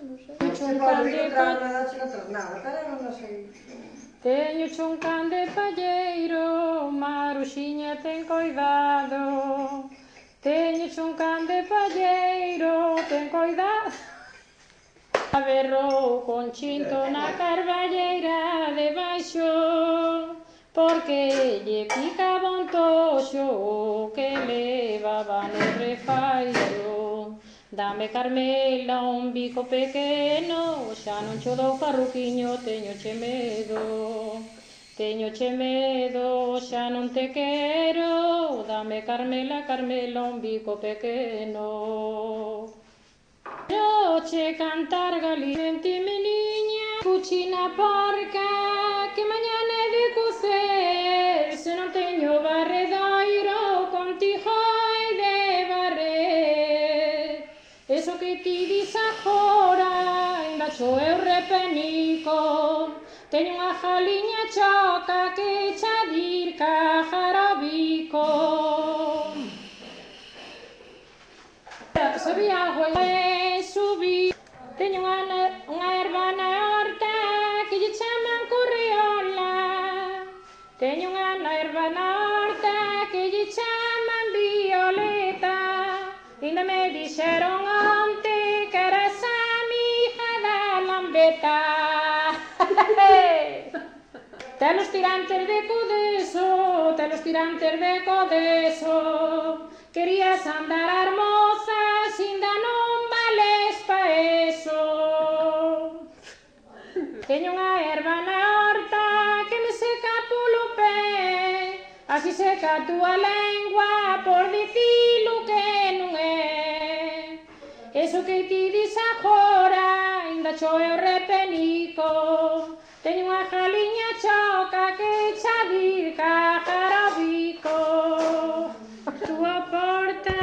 non sei. Se pode vir outra hora, chega tornada, pero non sei. Teño un can de palleiro, Maruxiña ten coidado. Teño un can de palleiro, ten coidado. Aberrou con chinto na carballeira debaixo, porque lle picaba un toxo que levaba no refairo. Dame, Carmela, un bico pequeno, xa non cho dou farruquiño, teñoche medo. Teñoche medo, xa non te quero, dame, Carmela, Carmela, un bico pequeno. Oche cantar galinte, meniña, cuchina porca, que mañana é de cocer, se non teño barredoiro, contigo hai de barrer. Eso que ti dis agora, ainda xo eu repenico, teño unha jaliña choca que xa dir cajarabico. Sabía agua e subí, teño unha erva na horta que lle chaman correola. Teño unha erva na horta que lle chaman violeta. Ainda me dixeron onte que eras amiga da lambeta. Telos tirantes de codeso, telos tirantes de codeso. Querías andar hermosa, sinda non vales pa eso. Teño unha erva na horta que me seca polo pé, así seca a túa lengua por dicilo que non é. Eso que ti dis agora, ainda xo eu repenico, teño unha jaliña choca que xa dir cajarabico. Túa porta,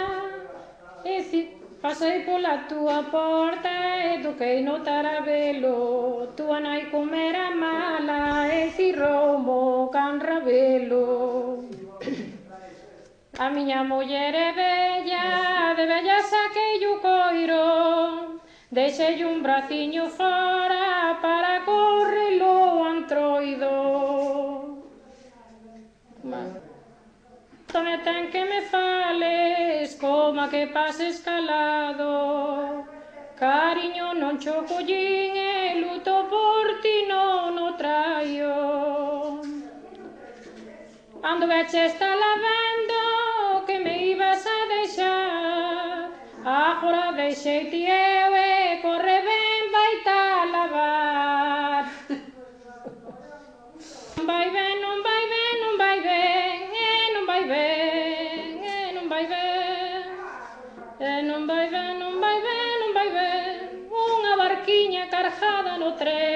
pasei pola túa porta e toquei no tarabelo. Túa nai comera mala e cirroumo can rabelo. A miña muller é bella, de bella saquei o coiro, deixei un braciño fora para correlo antroido. Tome ten que me fales, coma que pases calado. Cariño, non cho collín e luto por ti non o traio. Ando veche está lavando que me ibas a deixar, agora deixeite eu e corre ben vaita a lavar. Non vai ben, non vai ben, non vai ben, non vai ben, non vai ben, non vai ben, non vai ben, non vai ben. Unha barquiña cargada no tren.